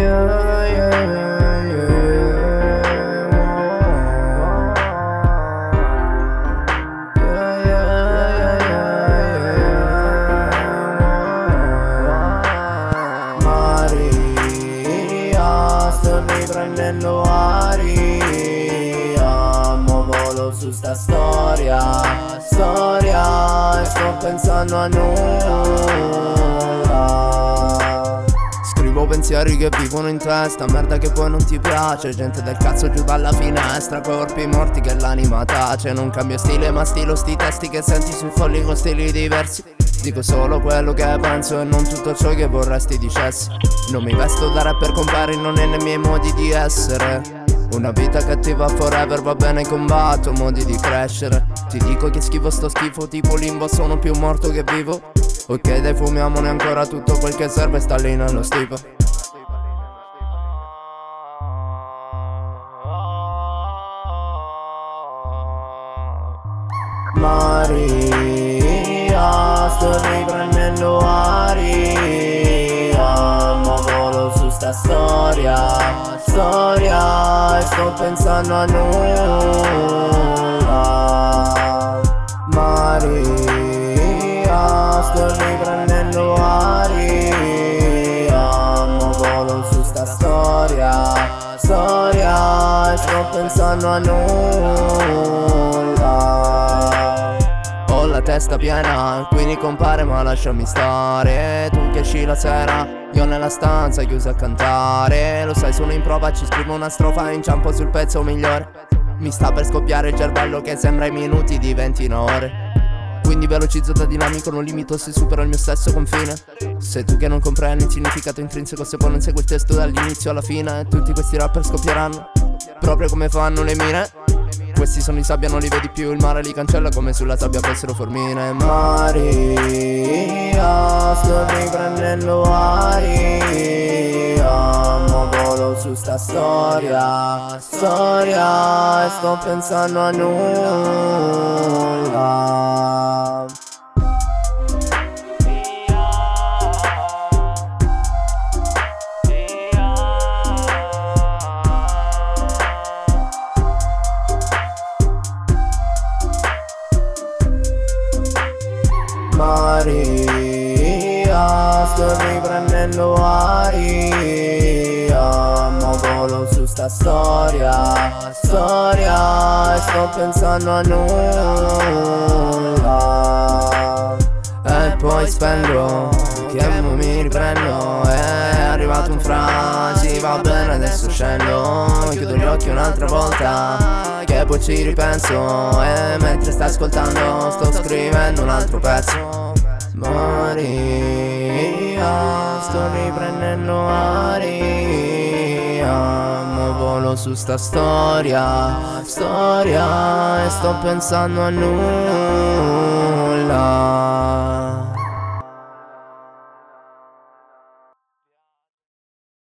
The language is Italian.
Sto riprendendo aria, mo volo su sta storia, e sto pensando a nulla. Scrivo pensieri che vivono in testa, merda che poi non ti piace, gente del cazzo giù dalla finestra, corpi morti che l'anima tace. Non cambio stile ma stilo sti testi che senti sui fogli con stili diversi. Dico solo quello che penso e non tutto ciò che vorresti dicessi. Non mi vesto da rapper compari, non è nei miei modi di essere. Una vita cattiva forever, va bene combatto modi di crescere. Ti dico che schifo sto schifo tipo limbo, sono più morto che vivo. Ok dai fumiamone ancora, tutto quel che serve sta lì nello stipo. Maria, sto riprendendo aria, mo volo su sta storia, e sto pensando a nulla. Maria, sto riprendendo aria, mo volo su sta storia, e sto pensando a nulla. Ho la testa piena, quindi compare ma lasciami stare. Tu che esci la sera, io nella stanza chiuso a cantare. Lo sai sono in prova, ci scrivo una strofa e inciampo sul pezzo migliore. Mi sta per scoppiare il cervello che sembra i minuti diventino ore. Quindi velocizzo da dinamico, non limito se supero il mio stesso confine. Sei tu che non comprendi il significato intrinseco se poi non segui il testo dall'inizio alla fine. E tutti questi rapper scoppieranno, proprio come fanno le mine. Questi sono i sabbia, non li vedi più, il mare li cancella come sulla sabbia fossero formine. Maria, sto riprendendo aria, mo volo su sta storia, e sto pensando a nulla. Maria, sto riprendendo aria, mo volo su sta storia, e sto pensando a nulla. E poi spendo, che mo mi riprendo. È arrivato un frasi, va bene adesso scendo. Chiudo gli occhi un'altra volta, che poi ci ripenso. E mentre stai ascoltando sto scrivendo un altro pezzo. Maria, sto riprendendo aria, mo volo su sta storia, e sto pensando a nulla.